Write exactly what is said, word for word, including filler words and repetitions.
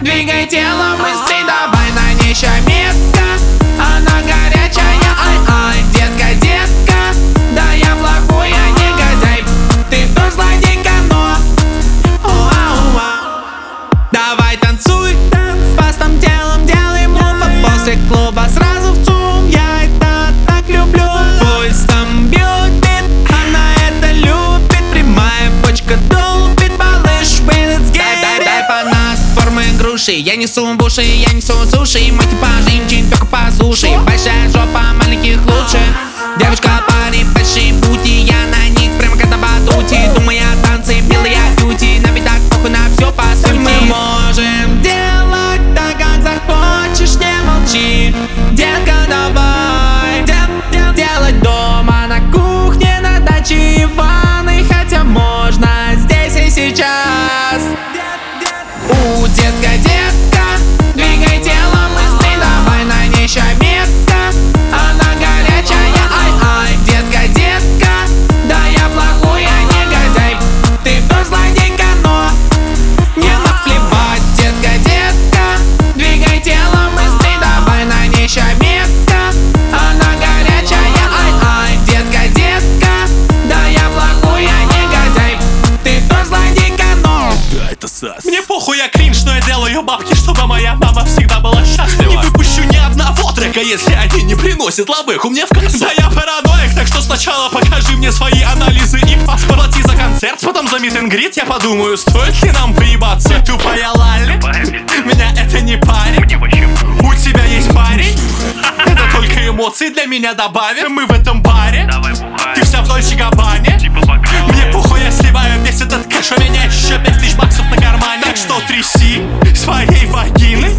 Двигай телом быстрей, давай на ней метка. Она горячая, ай-ай, детка, детка. Да я плохой, я негодяй, ты тоже злодейка, но уа-уа. Давай танцуй, фастом телом делай мув, а после клуба сразу в ЦУМ. Я это так люблю. Пульсом бьет бит, она это любит. Прямая почка долбит, малыш, let's get it. Дай, дай, дай фанат формы груши. Я несу в уши, я несу суши. Мой типаж им только по суше. Большая жопа, маленьких лучше. Девушка, парень, большие пути. Я на них прямо как на батуте. Думаю, танцы, белые бьюти. На видах похуй на все по сути. Мы можем делать так, как захочешь, не молчи. Детка, давай дел, дел, делать дома, на кухне, на даче и в ванной. Хотя можно здесь и сейчас. У, детка, детка, двигай телом быстрей, давай на ней метка. Она горячая, ай-ай, детка, детка. Да я плохой, я негодяй, ты тоже злодейка, но не наплевать. Детка, детка, двигай телом быстрей, давай на ней метка. Она горячая, ай-ай, детка, детка. Да я плохой, я негодяй, ты тоже злодейка, но Да, это сас. Мне похуй, я кринж, но я делаю бабки, чтобы моя мама всегда была счастлива. Не выпущу ни одного трека, если они не приносят лавыху мне в кассу. Да я параноик, так что сначала покажи мне свои анализы и плати за концерт, потом за мит энд грит. Я подумаю, стоит ли нам поебаться. Тупая лали, меня это не парит. У тебя есть парень? Это только эмоции для меня добавим. Мы в этом баре, ты вся в Дольче Габбане. Мне похуй, я сливаю весь этот кэш, у меня еще пять тысяч баксов на кармане. Так что тряси своей вагины,